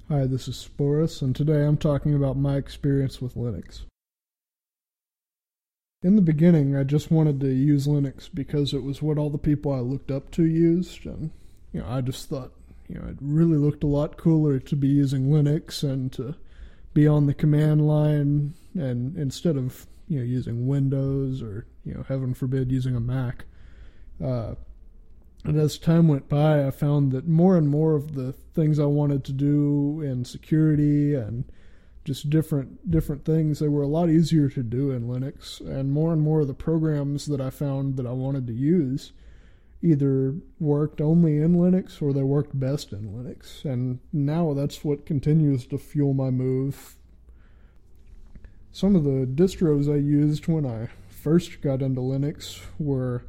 Hi, this is Sporus, and today I'm talking about my experience with Linux. In the beginning, I just wanted to use Linux because it was what all the people I looked up to used, and I just thought, it really looked a lot cooler to be using Linux and to be on the command line, and instead of using Windows or heaven forbid using a Mac. And as time went by, I found that more and more of the things I wanted to do in security and just different things, they were a lot easier to do in Linux. And more of the programs that I found that I wanted to use either worked only in Linux or they worked best in Linux. And now that's what continues to fuel my move. Some of the distros I used when I first got into Linux were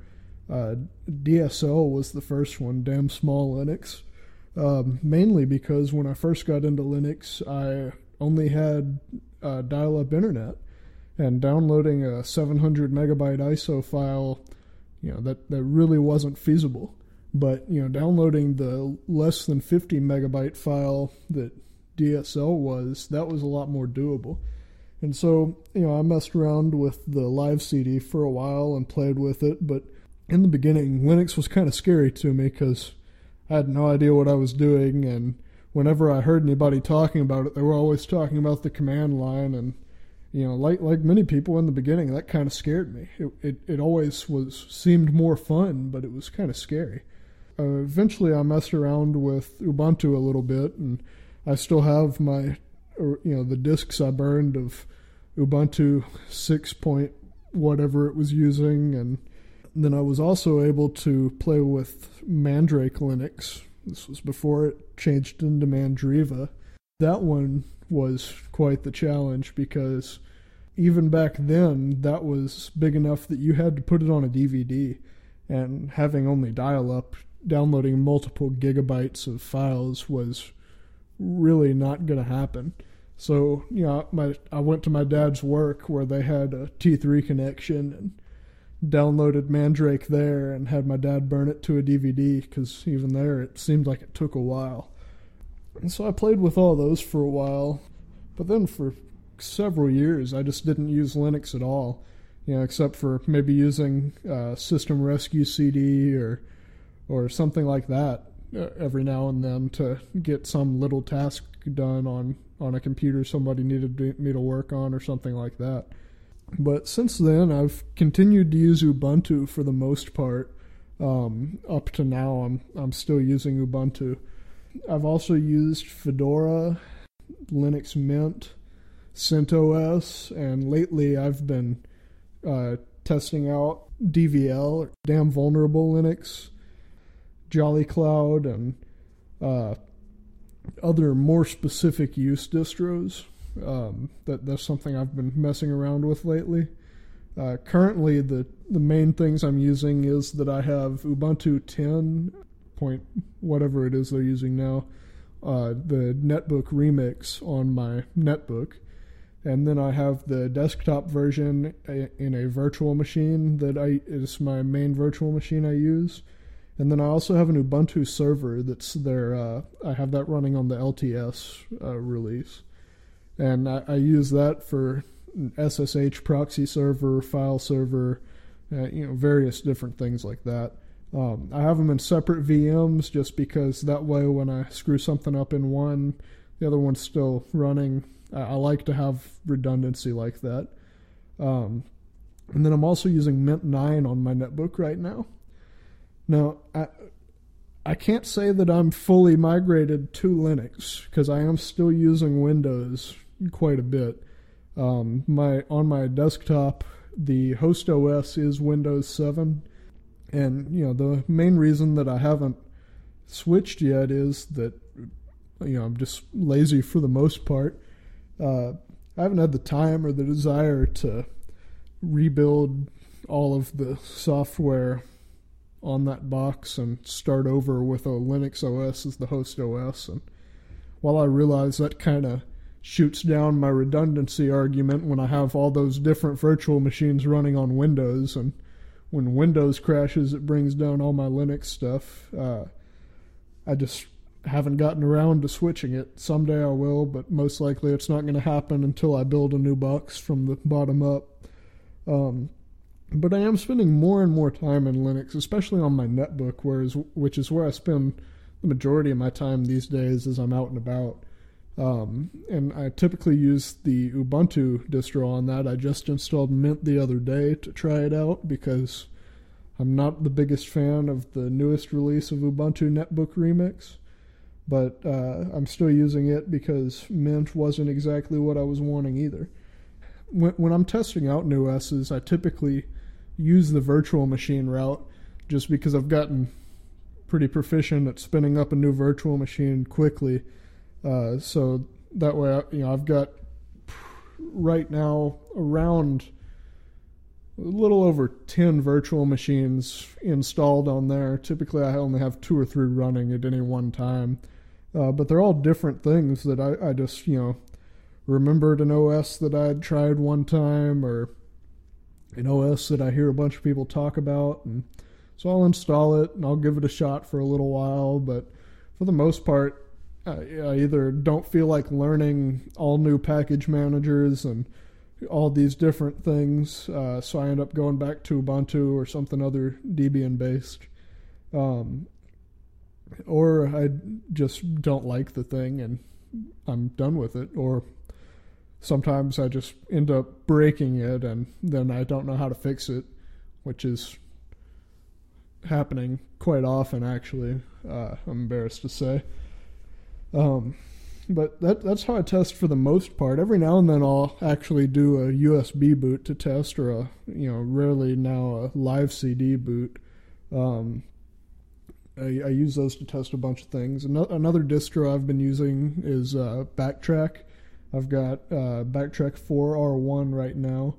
DSL was the first one, Damn Small Linux, mainly because when I first got into Linux, I only had dial-up internet, and downloading a 700 megabyte ISO file, that really wasn't feasible. But downloading the less than 50 megabyte file that DSL was, that was a lot more doable. And so I messed around with the live CD for a while and played with it, but in the beginning, Linux was kind of scary to me because I had no idea what I was doing, and whenever I heard anybody talking about it, they were always talking about the command line, and like many people in the beginning, that kind of scared me. It always seemed more fun, but it was kind of scary. Eventually, I messed around with Ubuntu a little bit, and I still have the disks I burned of Ubuntu 6 point whatever it was using, and then I was also able to play with Mandrake Linux. This was before it changed into Mandriva. That one was quite the challenge because even back then, that was big enough that you had to put it on a DVD. And having only dial-up, downloading multiple gigabytes of files was really not going to happen. So, I went to my dad's work where they had a T3 connection and downloaded Mandrake there and had my dad burn it to a DVD because even there it seemed like it took a while. And so I played with all those for a while, but then for several years I just didn't use Linux at all, except for maybe using System Rescue CD or something like that every now and then to get some little task done on a computer somebody needed me to work on or something like that. But since then, I've continued to use Ubuntu for the most part. Up to now, I'm still using Ubuntu. I've also used Fedora, Linux Mint, CentOS, and lately I've been testing out DVL, Damn Vulnerable Linux, Jolly Cloud, and other more specific use distros. That's something I've been messing around with lately. Currently, the main things I'm using is that I have Ubuntu 10 point whatever it is they're using now, the Netbook Remix on my netbook, and then I have the desktop version in a virtual machine that is my main virtual machine I use. And then I also have an Ubuntu server that's there. I have that running on the LTS release. And I use that for SSH proxy server, file server, various different things like that. I have them in separate VMs just because that way when I screw something up in one, the other one's still running. I like to have redundancy like that. And then I'm also using Mint 9 on my netbook right now. Now, I can't say that I'm fully migrated to Linux because I am still using Windows quite a bit. On my desktop, the host OS is Windows 7, and the main reason that I haven't switched yet is that I'm just lazy for the most part. I haven't had the time or the desire to rebuild all of the software on that box and start over with a Linux OS as the host OS. And while I realize that kind of shoots down my redundancy argument when I have all those different virtual machines running on Windows, and when Windows crashes it brings down all my Linux stuff, haven't gotten around to switching it. Someday I will, but most likely it's not going to happen until I build a new box from the bottom up. But I am spending more and more time in Linux, especially on my netbook, which is where I spend the majority of my time these days as I'm out and about. And I typically use the Ubuntu distro on that. I just installed Mint the other day to try it out because I'm not the biggest fan of the newest release of Ubuntu Netbook Remix, but I'm still using it because Mint wasn't exactly what I was wanting either. When I'm testing out new OSs, I typically use the virtual machine route just because I've gotten pretty proficient at spinning up a new virtual machine quickly. So that way, I've got right now around a little over 10 virtual machines installed on there. Typically, I only have 2 or 3 running at any one time. But they're all different things that I just, remembered an OS that I had tried one time or an OS that I hear a bunch of people talk about. And so I'll install it and I'll give it a shot for a little while. But for the most part, I either don't feel like learning all new package managers and all these different things, so I end up going back to Ubuntu or something other Debian based, or I just don't like the thing and I'm done with it, or sometimes I just end up breaking it and then I don't know how to fix it, which is happening quite often actually, I'm embarrassed to say. But that's how I test for the most part. Every now and then I'll actually do a USB boot to test, or rarely now a live CD boot. I use those to test a bunch of things. Another distro I've been using is Backtrack. I've got Backtrack 4R1 right now.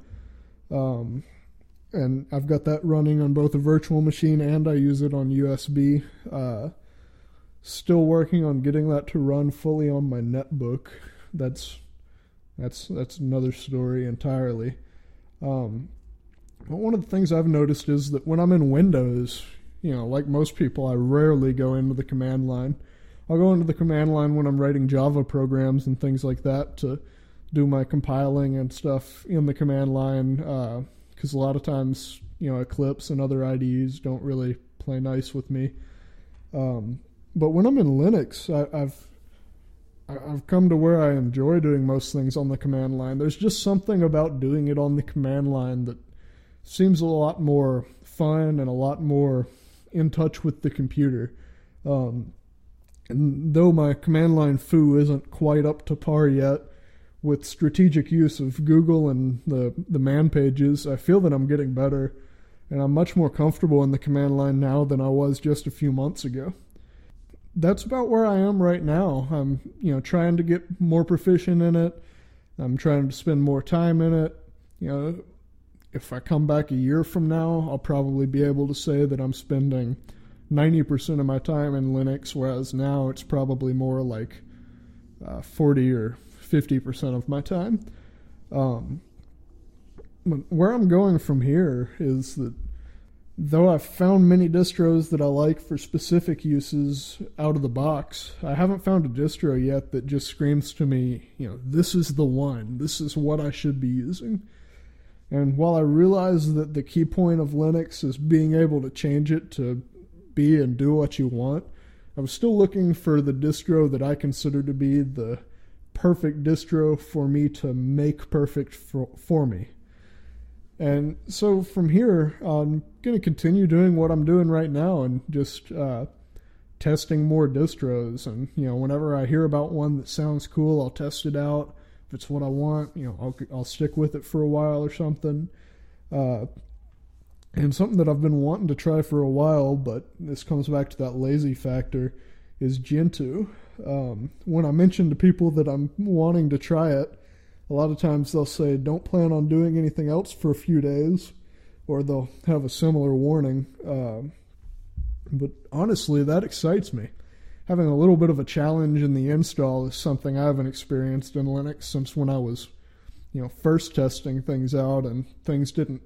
And I've got that running on both a virtual machine and I use it on USB. Still working on getting that to run fully on my netbook. That's another story entirely. But one of the things I've noticed is that when I'm in Windows, like most people, I rarely go into the command line. I'll go into the command line when I'm writing Java programs and things like that to do my compiling and stuff in the command line, because a lot of times, Eclipse and other IDEs don't really play nice with me. But when I'm in Linux, I've come to where I enjoy doing most things on the command line. There's just something about doing it on the command line that seems a lot more fun and a lot more in touch with the computer. And though my command line foo isn't quite up to par yet with strategic use of Google and the man pages, I feel that I'm getting better, and I'm much more comfortable in the command line now than I was just a few months ago. That's about where I am right now. I'm, trying to get more proficient in it. I'm trying to spend more time in it. If I come back a year from now, I'll probably be able to say that I'm spending 90% of my time in Linux, whereas now it's probably more like 40 or 50% of my time. Where I'm going from here is that though I've found many distros that I like for specific uses out of the box, I haven't found a distro yet that just screams to me, this is the one, this is what I should be using. And while I realize that the key point of Linux is being able to change it to be and do what you want, I was still looking for the distro that I consider to be the perfect distro for me to make perfect for me. And so from here, I'm going to continue doing what I'm doing right now and just testing more distros. And, whenever I hear about one that sounds cool, I'll test it out. If it's what I want, I'll stick with it for a while or something. And something that I've been wanting to try for a while, but this comes back to that lazy factor, is Gentoo. When I mention to people that I'm wanting to try it, a lot of times they'll say, don't plan on doing anything else for a few days, or they'll have a similar warning. But honestly, that excites me. Having a little bit of a challenge in the install is something I haven't experienced in Linux since when I was, first testing things out and things didn't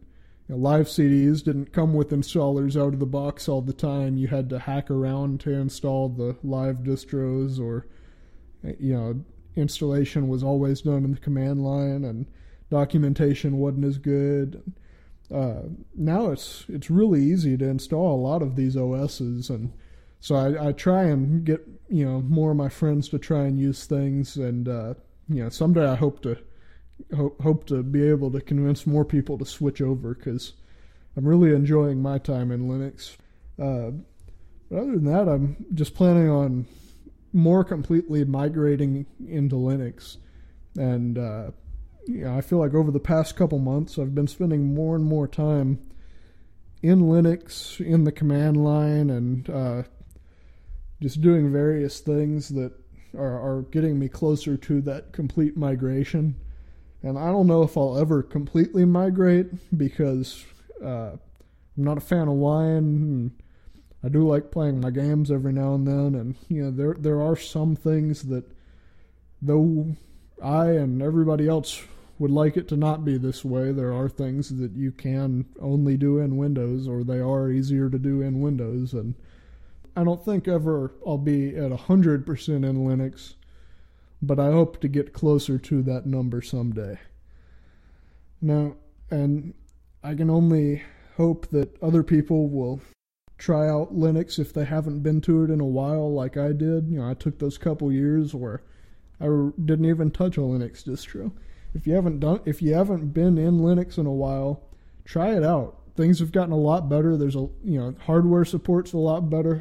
live CDs didn't come with installers out of the box all the time. You had to hack around to install the live distros, or installation was always done in the command line, and documentation wasn't as good. Now it's really easy to install a lot of these OSs, and so I try and get more of my friends to try and use things, and someday I hope to be able to convince more people to switch over, because I'm really enjoying my time in Linux. But other than that, I'm just planning on more completely migrating into Linux, and I feel like over the past couple months I've been spending more and more time in Linux, in the command line, and just doing various things that are getting me closer to that complete migration. And I don't know if I'll ever completely migrate, because I'm not a fan of Wine. I do like playing my games every now and then, and there are some things that, though I and everybody else would like it to not be this way, there are things that you can only do in Windows, or they are easier to do in Windows, and I don't think ever I'll be at 100% in Linux, but I hope to get closer to that number someday. Now, and I can only hope that other people will try out Linux if they haven't been to it in a while like I did. I took those couple years where I didn't even touch a Linux distro. If you haven't been in Linux in a while, try it out. Things have gotten a lot better. There's hardware support's a lot better.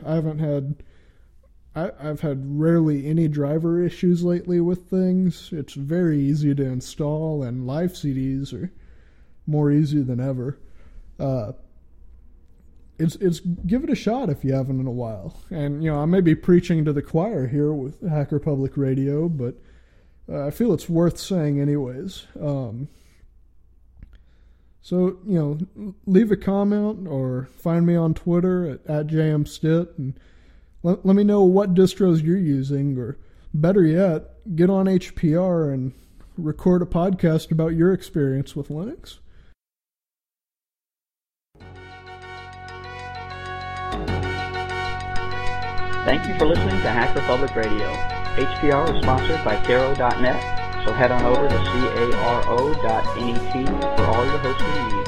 I've had rarely any driver issues lately with things. It's very easy to install, and live CDs are more easy than ever. It's give it a shot if you haven't in a while. And I may be preaching to the choir here with Hacker Public Radio, but I feel it's worth saying anyways. So leave a comment or find me on Twitter at JMStit, and let me know what distros you're using, or better yet, get on HPR and record a podcast about your experience with Linux. Thank you for listening to Hacker Public Radio. HPR is sponsored by Caro.net, so head on over to caro.net for all your hosting needs.